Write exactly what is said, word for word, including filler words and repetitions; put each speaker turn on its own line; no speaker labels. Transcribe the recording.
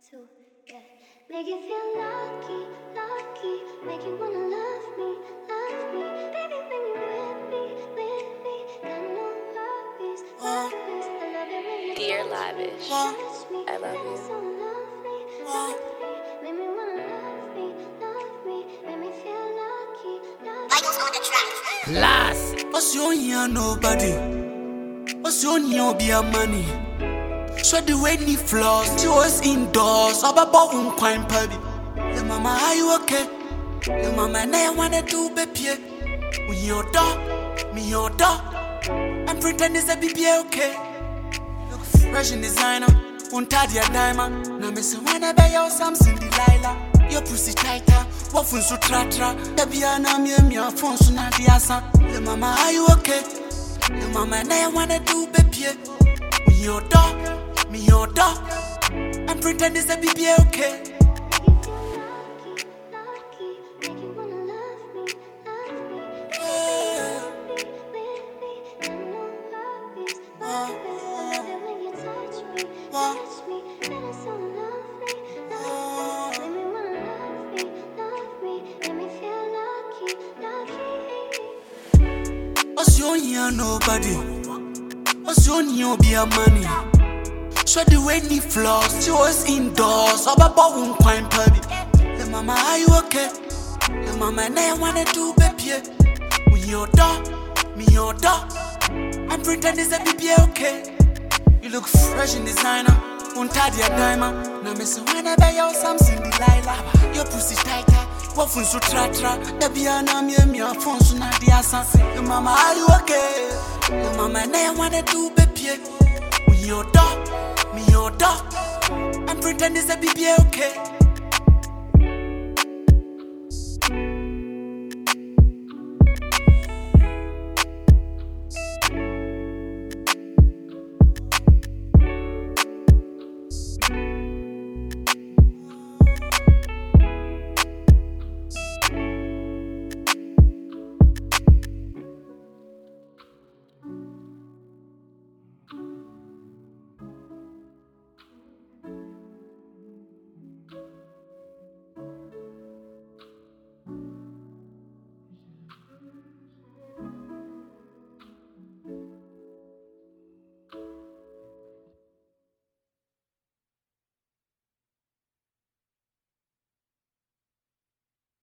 two, yeah. Make you feel lucky, lucky. Make you wanna love me, love me. Baby, when you with me, with me. Got no worries, worries. I love it when you
Dear Lavish,
touch me.
I love
That is
you.
so lovely, lovely. Make me wanna love me, love me. Make me feel lucky, lucky.
Michael's on the track.
Last, what's your here nobody? What's your here be a money? So the way ni flaws, she was indoors. About one crime pubby. The mama, are you okay? The mama, I wanna do baby. We your dog, me your dog. I'm pretending to be okay. Look fresh in designer, untied your diamond. Now me say when I buy your Samson Delilah. Your pussy tighter, wafun so tratra. Baby, I know me and your phone so not the answer. The mama, are you okay? The mama, I wanna do baby. We your dog, me your dog. I'm pretending to be okay.
Make you feel lucky, lucky. Make you wanna love me, love me. With me, with me. Got no worries, worries. I love it when you touch me, touch me. That is so lovely, lovely. Make me wanna love me, love me. Make me feel lucky, lucky.
What's your here nobody? What's your here be a money? So the way ni flaws, she was indoors. About one crime pubby. The mama, are you okay? The mama, I wanna do baby. We your dog, me your dog. I'm pretending to be okay. You look fresh in designer, untied your diamond. Now me say when I buy your Samson Delilah. Your pussy tighter, wafun so tratra. Baby, I know me and your phone so not the answer. The mama, are you okay? The mama, I wanna do baby. We your dog, me your dog. I'm pretending to be okay.